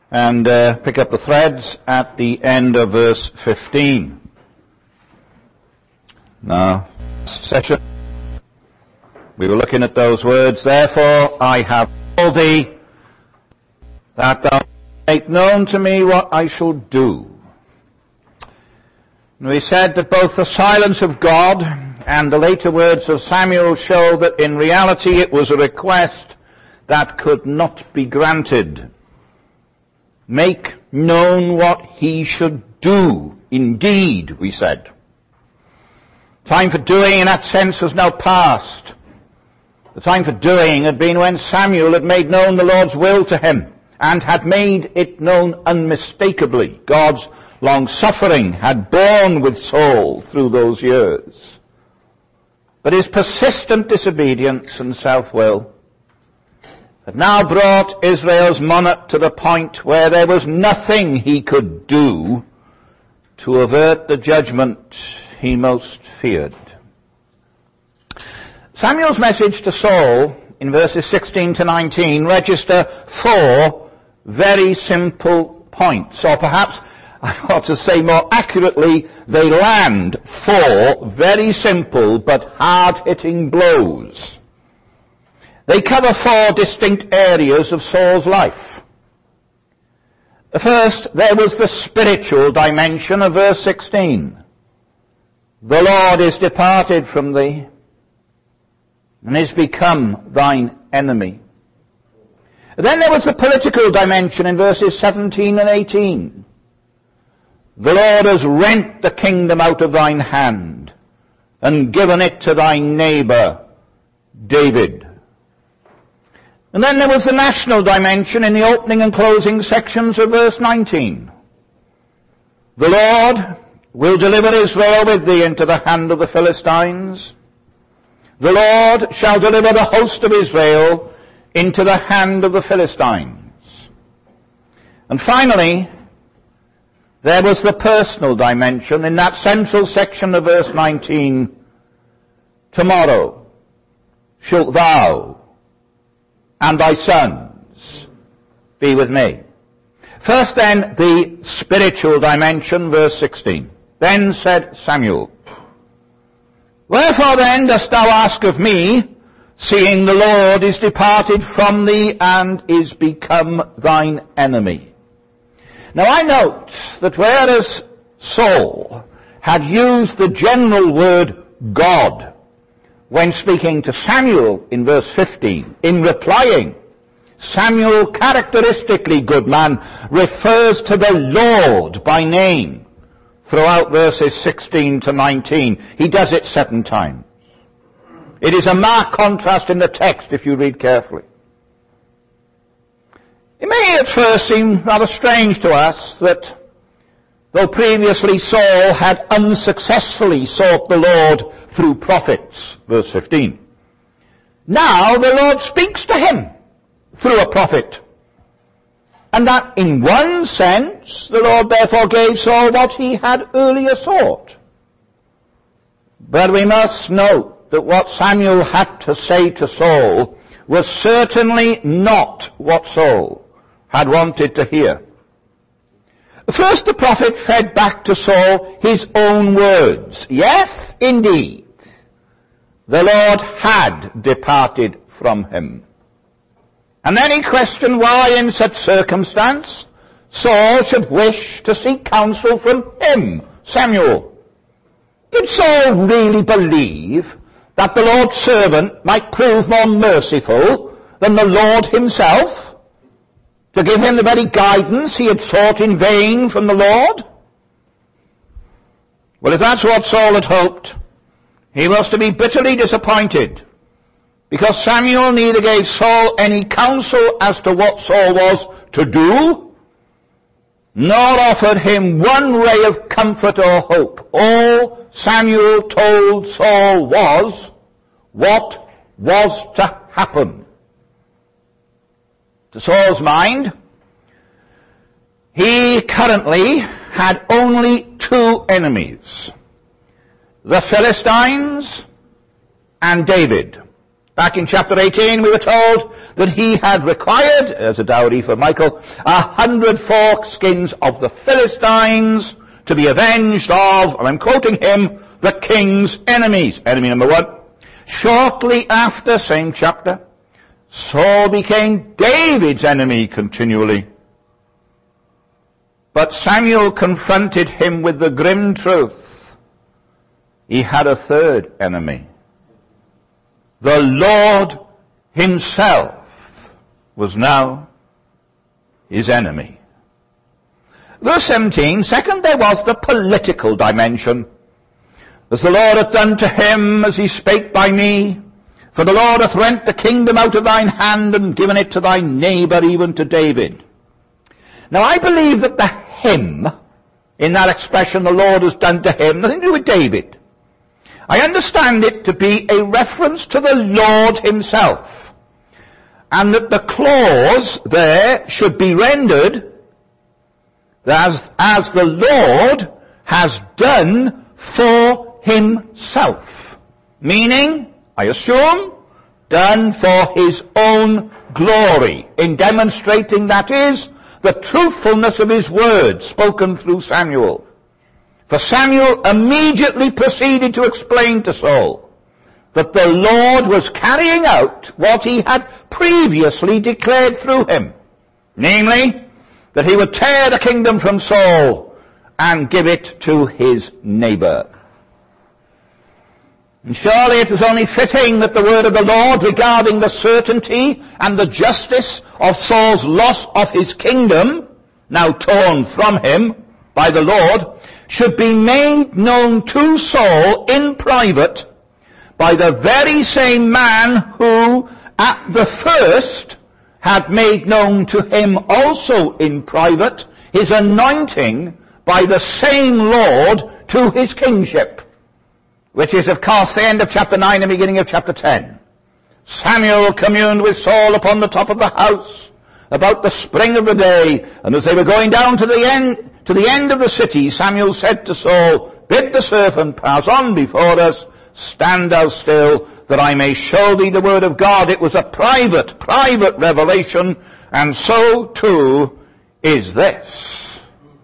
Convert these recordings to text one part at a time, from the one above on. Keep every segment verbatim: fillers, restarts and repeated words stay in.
and uh, pick up the threads at the end of verse fifteen. Now, session, we were looking at those words, therefore I have told thee that thou make known to me what I shall do. And we said that both the silence of God and the later words of Samuel show that in reality it was a request that could not be granted. Make known what he should do. Indeed, we said. Time for doing in that sense was now past. The time for doing had been when Samuel had made known the Lord's will to him and had made it known unmistakably. God's long-suffering had borne with Saul through those years. But his persistent disobedience and self-will had now brought Israel's monarch to the point where there was nothing he could do to avert the judgment he most feared. Samuel's message to Saul in verses sixteen to nineteen register four very simple points, or perhaps I ought to say more accurately, they land four very simple but hard-hitting blows. They cover four distinct areas of Saul's life. First, there was the spiritual dimension of verse sixteen. The Lord is departed from thee, and is become thine enemy. Then there was the political dimension in verses seventeen and eighteen. The Lord has rent the kingdom out of thine hand, and given it to thy neighbor, David. And then there was the national dimension in the opening and closing sections of verse nineteen. The Lord will deliver Israel with thee into the hand of the Philistines. The Lord shall deliver the host of Israel into the hand of the Philistines. And finally, there was the personal dimension in that central section of verse nineteen. Tomorrow shalt thou and thy sons be with me. First then, the spiritual dimension, verse sixteen. Then said Samuel, Wherefore then dost thou ask of me, seeing the Lord is departed from thee and is become thine enemy? Now I note that whereas Saul had used the general word God when speaking to Samuel in verse fifteen, in replying, Samuel characteristically, good man, refers to the Lord by name throughout verses sixteen to nineteen. He does it seven times. It is a marked contrast in the text if you read carefully. It may at first seem rather strange to us that though previously Saul had unsuccessfully sought the Lord through prophets, verse fifteen, now the Lord speaks to him through a prophet. And that in one sense the Lord therefore gave Saul what he had earlier sought. But we must note that what Samuel had to say to Saul was certainly not what Saul had wanted to hear. First the prophet fed back to Saul his own words. Yes, indeed, the Lord had departed from him. And then he questioned why in such circumstance Saul should wish to seek counsel from him, Samuel. Did Saul really believe that the Lord's servant might prove more merciful than the Lord himself, to give him the very guidance he had sought in vain from the Lord? Well, if that's what Saul had hoped, he was to be bitterly disappointed, because Samuel neither gave Saul any counsel as to what Saul was to do, nor offered him one ray of comfort or hope. All Samuel told Saul was what was to happen. To Saul's mind, he currently had only two enemies, the Philistines and David. Back in chapter eighteen, we were told that he had required, as a dowry for Michal, a hundred foreskins of the Philistines to be avenged of, and I'm quoting him, the king's enemies. Enemy number one. Shortly after, same chapter, Saul became David's enemy continually. But Samuel confronted him with the grim truth. He had a third enemy. The Lord himself was now his enemy. Verse seventeen, second, there was the political dimension. As the Lord hath done to him as he spake by me, for the Lord hath rent the kingdom out of thine hand and given it to thy neighbour, even to David. Now I believe that the him, in that expression, the Lord has done to him, nothing to do with David. I understand it to be a reference to the Lord himself, and that the clause there should be rendered as, as the Lord has done for himself. Meaning, I assume, done for his own glory, in demonstrating, that is, the truthfulness of his words spoken through Samuel. For Samuel immediately proceeded to explain to Saul that the Lord was carrying out what he had previously declared through him, namely, that he would tear the kingdom from Saul and give it to his neighbour. And surely it was only fitting that the word of the Lord regarding the certainty and the justice of Saul's loss of his kingdom, now torn from him by the Lord, should be made known to Saul in private by the very same man who at the first had made known to him also in private his anointing by the same Lord to his kingship, which is of course the end of chapter nine and beginning of chapter ten. Samuel communed with Saul upon the top of the house about the spring of the day, and as they were going down to the end to the end of the city, Samuel said to Saul, bid the servant pass on before us, stand thou still, that I may show thee the word of God. It was a private, private revelation, and so too is this.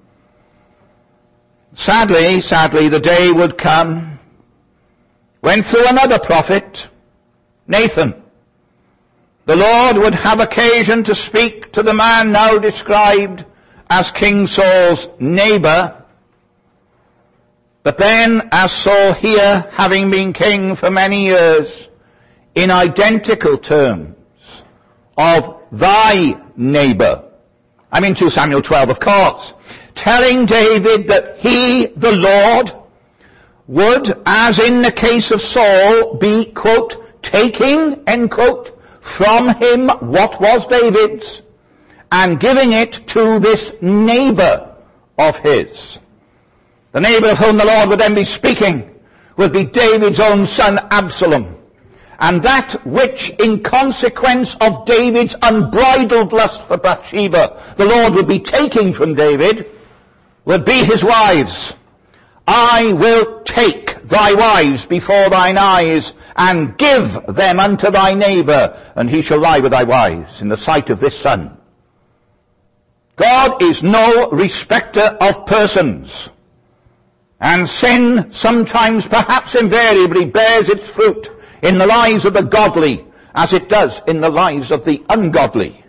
Sadly, sadly, the day would come when through another prophet, Nathan, the Lord would have occasion to speak to the man now described as King Saul's neighbour, but then as Saul here, having been king for many years, in identical terms of thy neighbour. I mean two Samuel twelve, of course, telling David that he, the Lord, would, as in the case of Saul, be, quote, taking, end quote, from him what was David's, and giving it to this neighbour of his. The neighbour of whom the Lord would then be speaking would be David's own son Absalom. And that which, in consequence of David's unbridled lust for Bathsheba, the Lord would be taking from David, would be his wives. I will take thy wives before thine eyes, and give them unto thy neighbour, and he shall lie with thy wives in the sight of this son. God is no respecter of persons, and sin sometimes, perhaps invariably, bears its fruit in the lives of the godly as it does in the lives of the ungodly.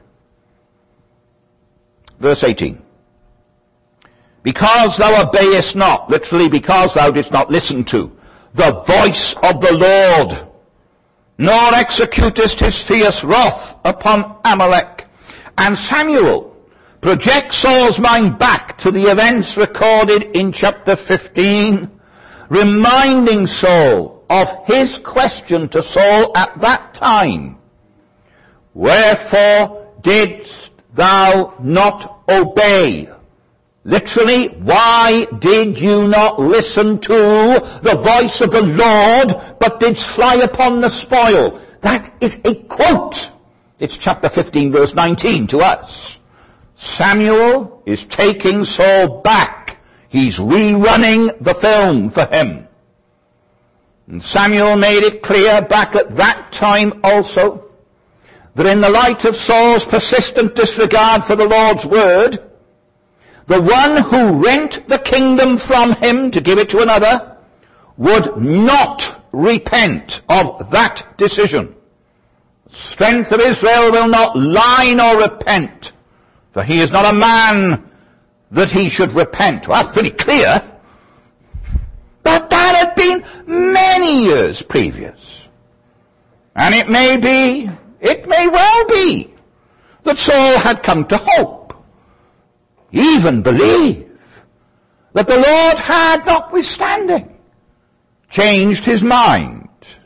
Verse eighteen. Because thou obeyest not, literally because thou didst not listen to, the voice of the Lord, nor executest his fierce wrath upon Amalek. And Samuel projects Saul's mind back to the events recorded in chapter fifteen, reminding Saul of his question to Saul at that time. Wherefore didst thou not obey? Literally, why did you not listen to the voice of the Lord, but didst fly upon the spoil? That is a quote. It's chapter fifteen, verse nineteen to us. Samuel is taking Saul back. He's rerunning the film for him. And Samuel made it clear back at that time also that in the light of Saul's persistent disregard for the Lord's word, the one who rent the kingdom from him to give it to another would not repent of that decision. The strength of Israel will not lie nor repent, for he is not a man that he should repent. Well, that's pretty clear. But that had been many years previous. And it may be, it may well be, that Saul had come to hope, even believe, that the Lord had, notwithstanding, changed his mind.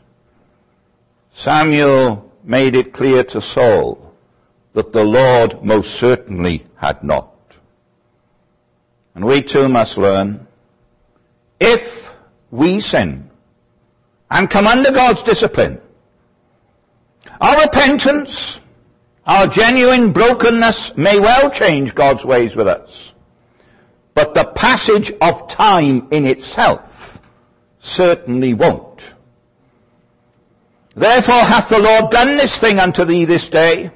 Samuel made it clear to Saul that the Lord most certainly had not. And we too must learn, if we sin and come under God's discipline, our repentance, our genuine brokenness may well change God's ways with us. But the passage of time in itself certainly won't. Therefore hath the Lord done this thing unto thee this day.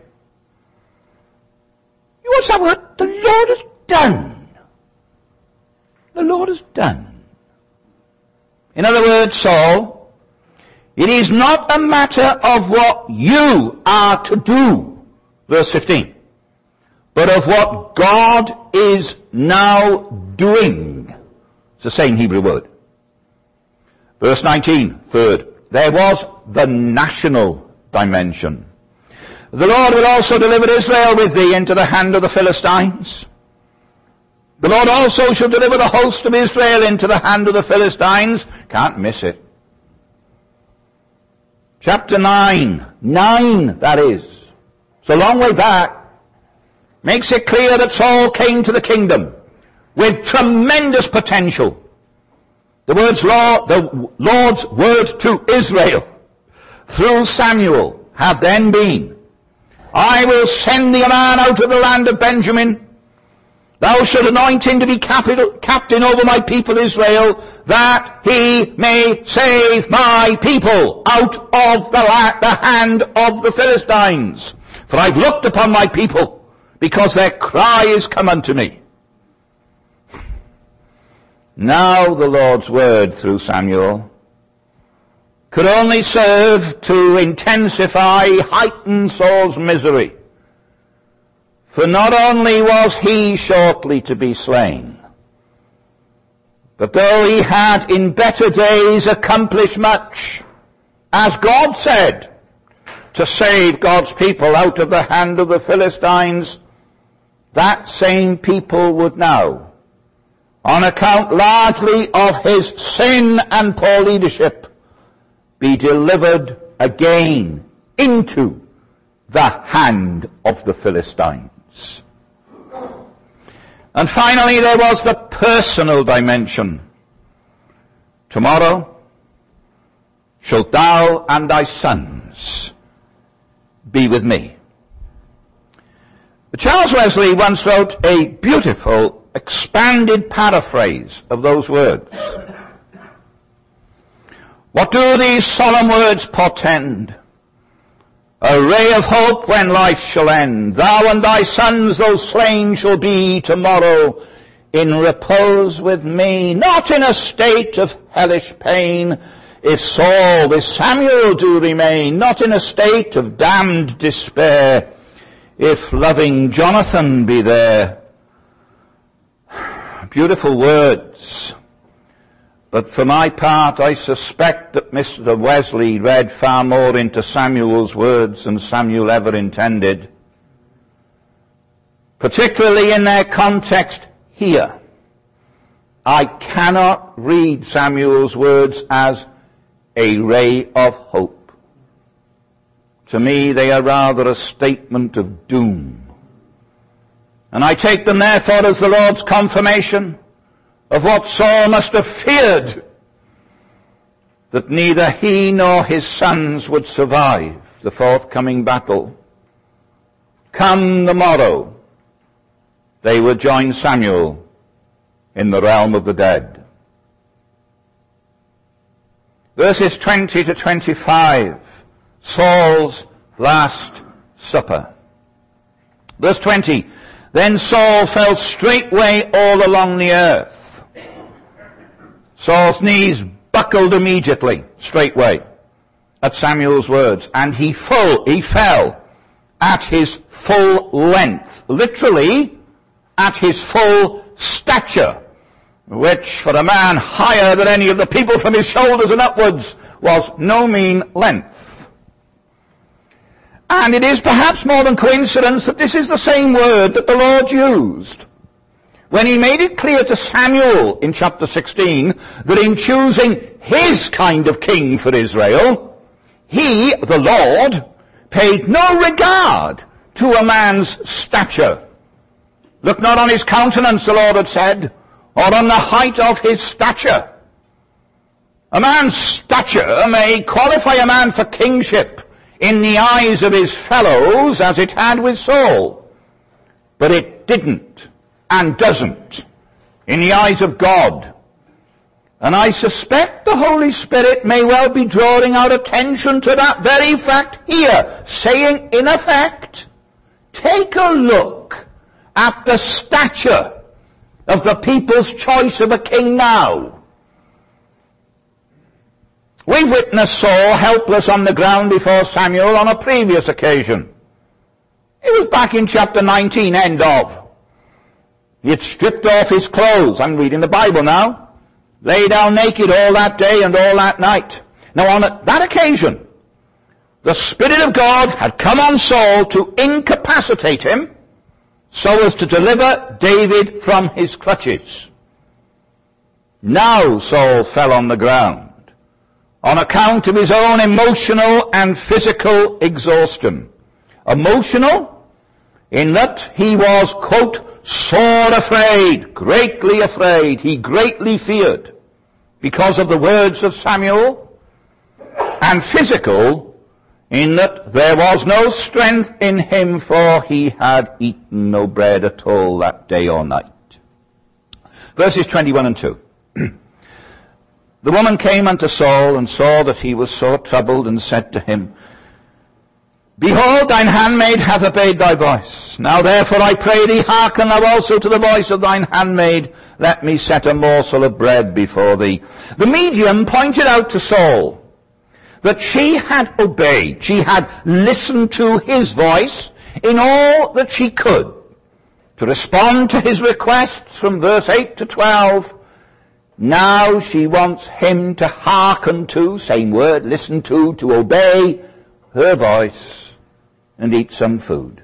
What's that word? The Lord has done. The Lord has done. In other words, Saul, it is not a matter of what you are to do, verse fifteen, but of what God is now doing. It's the same Hebrew word. Verse nineteen, third, there was the national dimension. The Lord will also deliver Israel with thee into the hand of the Philistines. The Lord also shall deliver the host of Israel into the hand of the Philistines. Can't miss it. Chapter nine. Nine, that is. It's a long way back. Makes it clear that Saul came to the kingdom with tremendous potential. The words law, the Lord's word to Israel through Samuel had then been, I will send thee a man out of the land of Benjamin. Thou shalt anoint him to be capital, captain over my people Israel, that he may save my people out of the, la- the hand of the Philistines. For I've looked upon my people, because their cry is come unto me. Now the Lord's word through Samuel could only serve to intensify, heighten Saul's misery. For not only was he shortly to be slain, but though he had in better days accomplished much, as God said, to save God's people out of the hand of the Philistines, that same people would now, on account largely of his sin and poor leadership, be delivered again into the hand of the Philistines. And finally there was the personal dimension. Tomorrow shalt thou and thy sons be with me. Charles Wesley once wrote a beautiful, expanded paraphrase of those words. What do these solemn words portend? A ray of hope when life shall end. Thou and thy sons, though slain, shall be tomorrow in repose with me, not in a state of hellish pain, if Saul with Samuel do remain, not in a state of damned despair, if loving Jonathan be there. Beautiful words. But for my part, I suspect that Mister Wesley read far more into Samuel's words than Samuel ever intended, particularly in their context here. I cannot read Samuel's words as a ray of hope. To me, they are rather a statement of doom. And I take them therefore as the Lord's confirmation of what Saul must have feared, that neither he nor his sons would survive the forthcoming battle. Come the morrow, they would join Samuel in the realm of the dead. Verses twenty to twenty-five, Saul's last supper. Verse twenty, then Saul fell straightway all along the earth. Saul's knees buckled immediately, straightway, at Samuel's words, and he full, he fell at his full length, literally at his full stature, which for a man higher than any of the people from his shoulders and upwards was no mean length. And it is perhaps more than coincidence that this is the same word that the Lord used when he made it clear to Samuel in chapter sixteen that in choosing his kind of king for Israel, he, the Lord, paid no regard to a man's stature. Look not on his countenance, the Lord had said, or on the height of his stature. A man's stature may qualify a man for kingship in the eyes of his fellows as it had with Saul. But it didn't and doesn't in the eyes of God. And I suspect the Holy Spirit may well be drawing our attention to that very fact here, saying in effect, take a look at the stature of the people's choice of a king now. We've witnessed Saul helpless on the ground before Samuel on a previous occasion. It was back in chapter nineteen, end of. He had stripped off his clothes. I'm reading the Bible now. Lay down naked all that day and all that night. Now on that occasion, the Spirit of God had come on Saul to incapacitate him so as to deliver David from his clutches. Now Saul fell on the ground on account of his own emotional and physical exhaustion. Emotional, in that he was, quote, sore afraid, greatly afraid. He greatly feared because of the words of Samuel. And physical, in that there was no strength in him, for he had eaten no bread at all that day or night. Verses twenty-one and two. The woman came unto Saul, and saw that he was sore troubled, and said to him, behold, thine handmaid hath obeyed thy voice. Now therefore I pray thee, hearken thou also to the voice of thine handmaid. Let me set a morsel of bread before thee. The medium pointed out to Saul that she had obeyed. She had listened to his voice in all that she could to respond to his requests from verse eight to twelve. Now she wants him to hearken to, same word, listen to, to obey her voice and eat some food.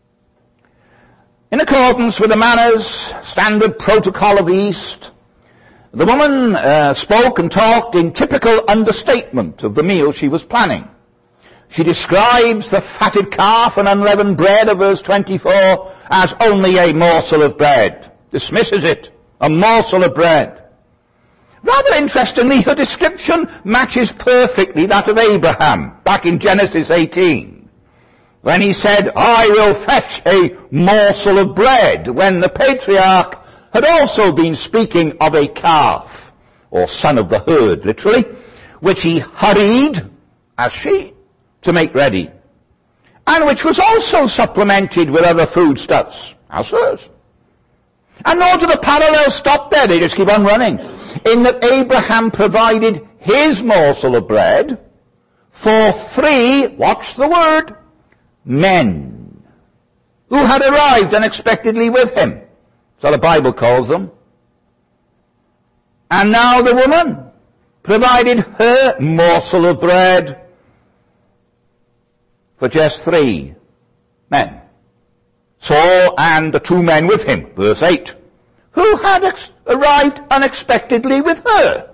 In accordance with the manners, standard protocol of the East, the woman uh, spoke and talked in typical understatement of the meal she was planning. She describes the fatted calf and unleavened bread of verse twenty-four as only a morsel of bread. Dismisses it, a morsel of bread. Rather interestingly, her description matches perfectly that of Abraham, back in Genesis eighteen, when he said, I will fetch a morsel of bread, when the patriarch had also been speaking of a calf, or son of the herd, literally, which he hurried, as she, to make ready, and which was also supplemented with other foodstuffs, as hers. And nor do the parallels stop there, they just keep on running, in that Abraham provided his morsel of bread for three, watch the word, men, who had arrived unexpectedly with him. So the Bible calls them. And now the woman provided her morsel of bread for just three men. Saul and the two men with him, verse eight, who had ex- arrived unexpectedly with her.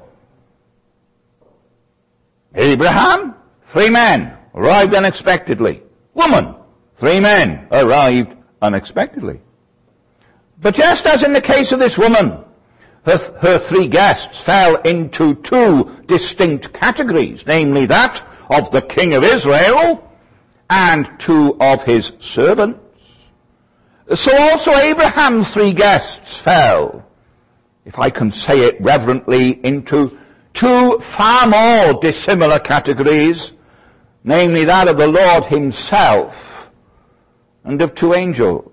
Abraham, three men, arrived unexpectedly. Woman, three men, arrived unexpectedly. But just as in the case of this woman, her, her three guests fell into two distinct categories, namely that of the king of Israel and two of his servants. So also Abraham's three guests fell, if I can say it reverently, into two far more dissimilar categories, namely that of the Lord himself and of two angels.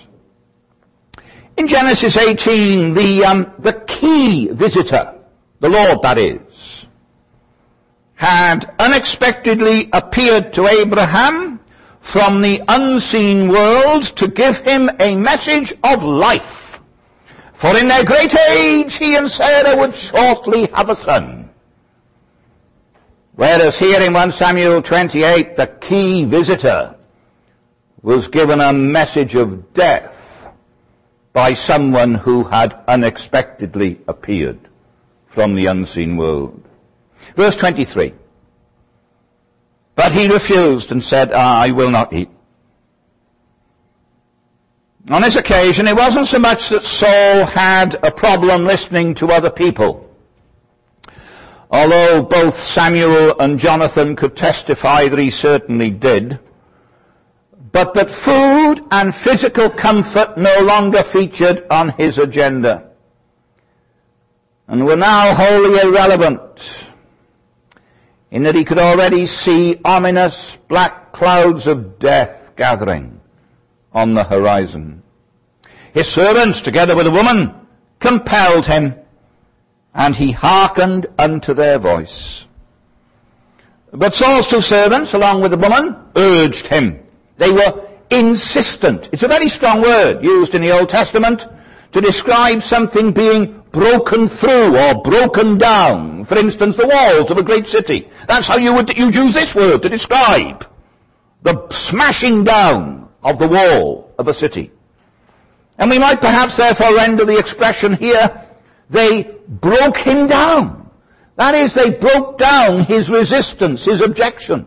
In Genesis eighteen, the, um, the key visitor, the Lord that is, had unexpectedly appeared to Abraham from the unseen world to give him a message of life. For in their great age he and Sarah would shortly have a son. Whereas here in First Samuel twenty-eight, the key visitor was given a message of death by someone who had unexpectedly appeared from the unseen world. Verse twenty-three. But he refused and said, ah, I will not eat. On this occasion, it wasn't so much that Saul had a problem listening to other people, although both Samuel and Jonathan could testify that he certainly did, but that food and physical comfort no longer featured on his agenda, and were now wholly irrelevant, in that he could already see ominous black clouds of death gathering on the horizon. His servants, together with a woman, compelled him, and he hearkened unto their voice. But Saul's two servants, along with the woman, urged him. They were insistent. It's a very strong word used in the Old Testament to describe something being broken through or broken down. For instance, the walls of a great city. That's how you would you'd use this word to describe the smashing down of the wall of a city. And we might perhaps therefore render the expression here, they broke him down. That is, they broke down his resistance, his objection.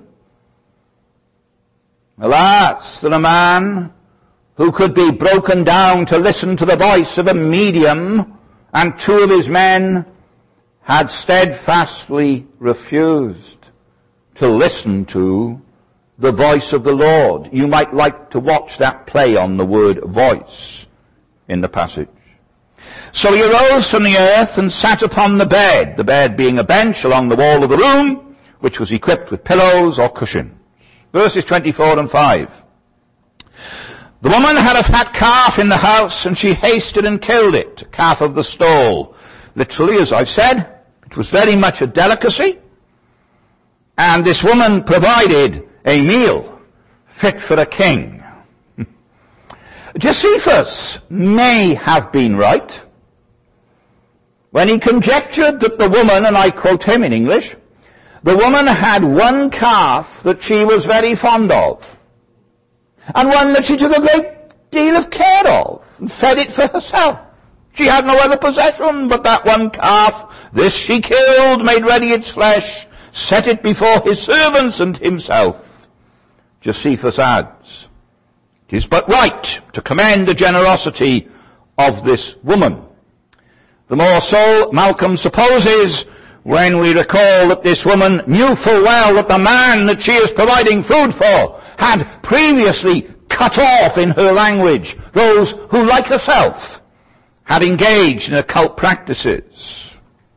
Alas, that a man who could be broken down to listen to the voice of a medium and two of his men had steadfastly refused to listen to the voice of the Lord. You might like to watch that play on the word voice in the passage. So he arose from the earth and sat upon the bed, the bed being a bench along the wall of the room, which was equipped with pillows or cushions. Verses twenty-four and five. The woman had a fat calf in the house, and she hasted and killed it, a calf of the stall. Literally, as I've said, it was very much a delicacy, and this woman provided a meal fit for a king. Josephus may have been right when he conjectured that the woman, and I quote him in English, the woman had one calf that she was very fond of, and one that she took a great deal of care of, and fed it for herself. She had no other possession but that one calf. This she killed, made ready its flesh, set it before his servants and himself. Josephus adds, it is but right to commend the generosity of this woman. The more so, Malcolm supposes, when we recall that this woman knew full well that the man that she is providing food for had previously cut off, in her language, those who, like herself, had engaged in occult practices.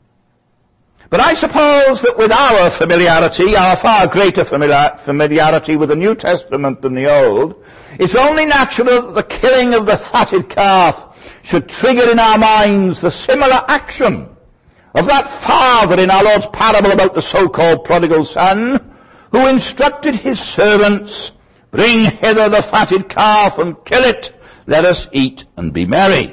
But I suppose that with our familiarity, our far greater familiarity with the New Testament than the Old, it's only natural that the killing of the fatted calf should trigger in our minds the similar action of that father in our Lord's parable about the so-called prodigal son, who instructed his servants, bring hither the fatted calf and kill it, let us eat and be merry.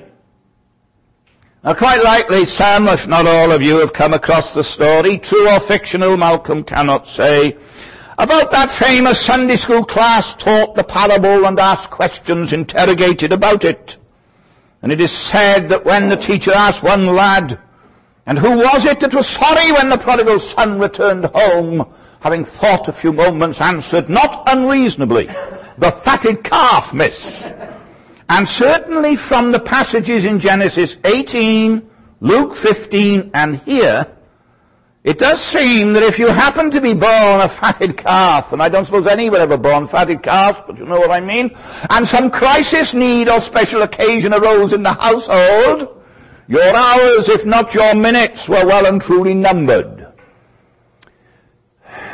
Now quite likely some, if not all of you, have come across the story, true or fictional, Malcolm cannot say, about that famous Sunday school class taught the parable and asked questions, interrogated about it. And it is said that when the teacher asked one lad, and who was it that was sorry when the prodigal son returned home, having thought a few moments, answered, not unreasonably, the fatted calf, miss. And certainly from the passages in Genesis eighteen, Luke fifteen, and here, it does seem that if you happen to be born a fatted calf, and I don't suppose any were ever born fatted calves, but you know what I mean, and some crisis, need, or special occasion arose in the household, your hours, if not your minutes, were well and truly numbered.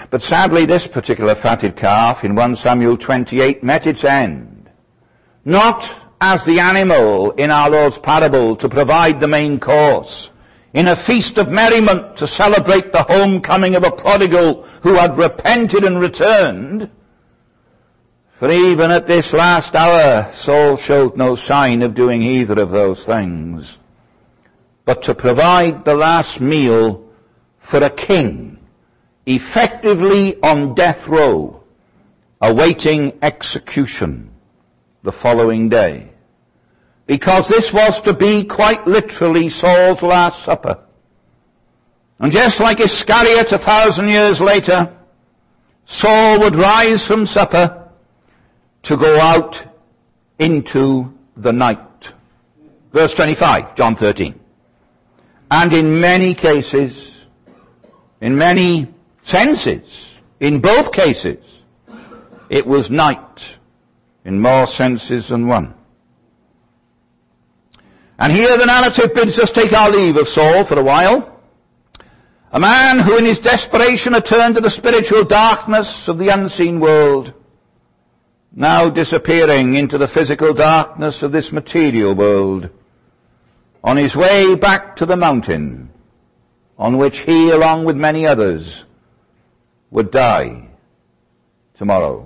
But sadly, this particular fatted calf in First Samuel twenty-eight met its end. Not as the animal in our Lord's parable to provide the main course, in a feast of merriment to celebrate the homecoming of a prodigal who had repented and returned. For even at this last hour, Saul showed no sign of doing either of those things, but to provide the last meal for a king, effectively on death row, awaiting execution the following day. Because this was to be quite literally Saul's last supper. And just like Iscariot a thousand years later, Saul would rise from supper to go out into the night. Verse twenty-five, John thirteen. And in many cases, in many senses, in both cases, it was night, in more senses than one. And here the narrative bids us take our leave of Saul for a while. A man who in his desperation had turned to the spiritual darkness of the unseen world, now disappearing into the physical darkness of this material world, on his way back to the mountain on which he, along with many others, would die tomorrow.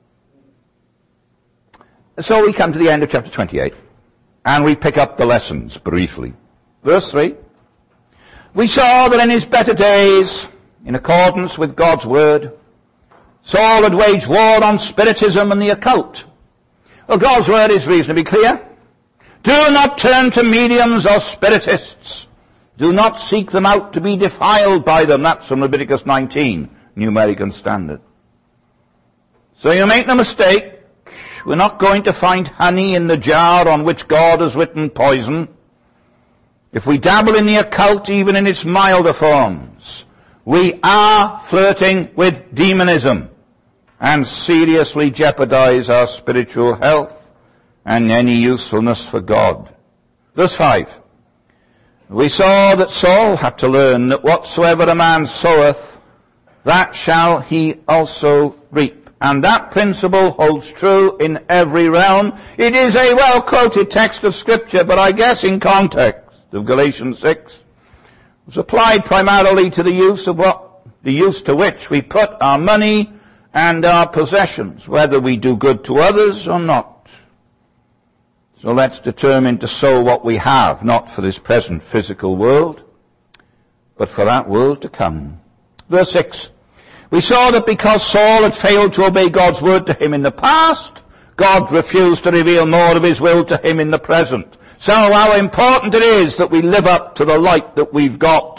So we come to the end of chapter twenty-eight, and we pick up the lessons briefly. Verse three. We saw that in his better days, in accordance with God's word, Saul had waged war on spiritism and the occult. Well, God's word is reasonably clear. Do not turn to mediums or spiritists. Do not seek them out to be defiled by them. That's from Leviticus nineteen, New American Standard. So you make no mistake, we're not going to find honey in the jar on which God has written poison. If we dabble in the occult, even in its milder forms, we are flirting with demonism and seriously jeopardize our spiritual health and any usefulness for God. Verse five. We saw that Saul had to learn that whatsoever a man soweth, that shall he also reap. And that principle holds true in every realm. It is a well-quoted text of Scripture, but I guess in context of Galatians six, it was applied primarily to the use of what, the use to which we put our money and our possessions, whether we do good to others or not. So let's determine to sow what we have, not for this present physical world, but for that world to come. Verse six. We saw that because Saul had failed to obey God's word to him in the past, God refused to reveal more of his will to him in the present. So how important it is that we live up to the light that we've got.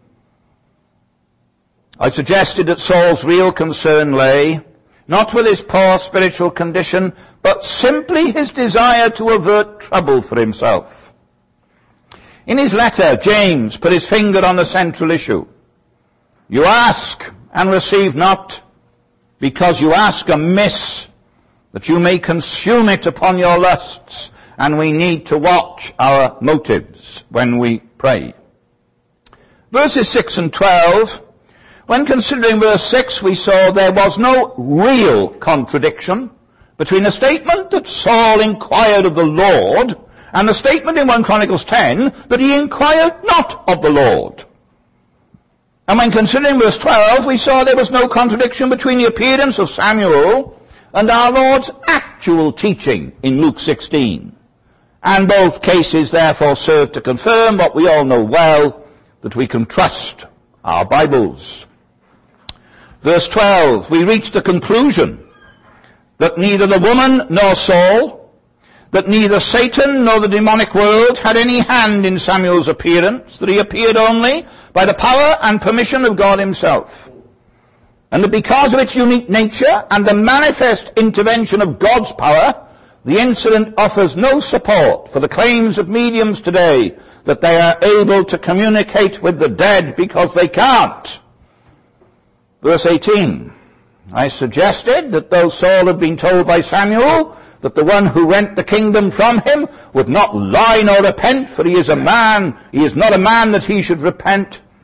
I suggested that Saul's real concern lay not with his poor spiritual condition, but simply his desire to avert trouble for himself. In his letter, James put his finger on the central issue. You ask and receive not, because you ask amiss, that you may consume it upon your lusts. And we need to watch our motives when we pray. Verses six and twelve, when considering verse six, we saw there was no real contradiction between the statement that Saul inquired of the Lord and the statement in First Chronicles ten that he inquired not of the Lord. And when considering verse twelve, we saw there was no contradiction between the appearance of Samuel and our Lord's actual teaching in Luke sixteen. And both cases therefore serve to confirm what we all know well, that we can trust our Bibles. Verse twelve, we reach the conclusion that neither the woman nor Saul, that neither Satan nor the demonic world had any hand in Samuel's appearance, that he appeared only by the power and permission of God himself. And that because of its unique nature and the manifest intervention of God's power, the incident offers no support for the claims of mediums today that they are able to communicate with the dead, because they can't. Verse eighteen, I suggested that though Saul had been told by Samuel that the one who rent the kingdom from him would not lie nor repent, for he is a man, he is not a man that he should repent,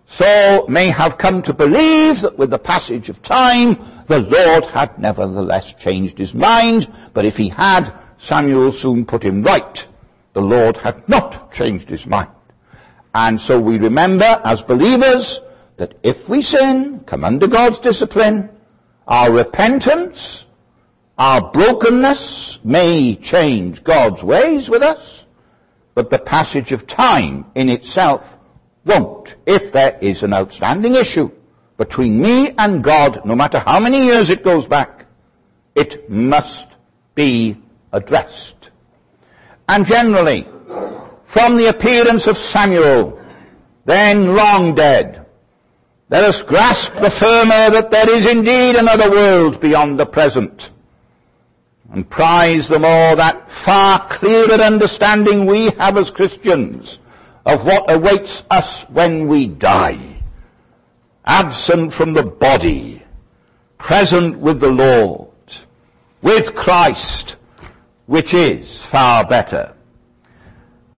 Saul may have come to believe that with the passage of time, the Lord had nevertheless changed his mind, but if he had, Samuel soon put him right. The Lord had not changed his mind. And so we remember as believers that if we sin, come under God's discipline, our repentance, our brokenness may change God's ways with us, but the passage of time in itself won't. If there is an outstanding issue between me and God, no matter how many years it goes back, it must be addressed. And generally, from the appearance of Samuel, then long dead, let us grasp the firmer that there is indeed another world beyond the present, and prize the more that far clearer understanding we have as Christians of what awaits us when we die, absent from the body, present with the Lord, with Christ, which is far better.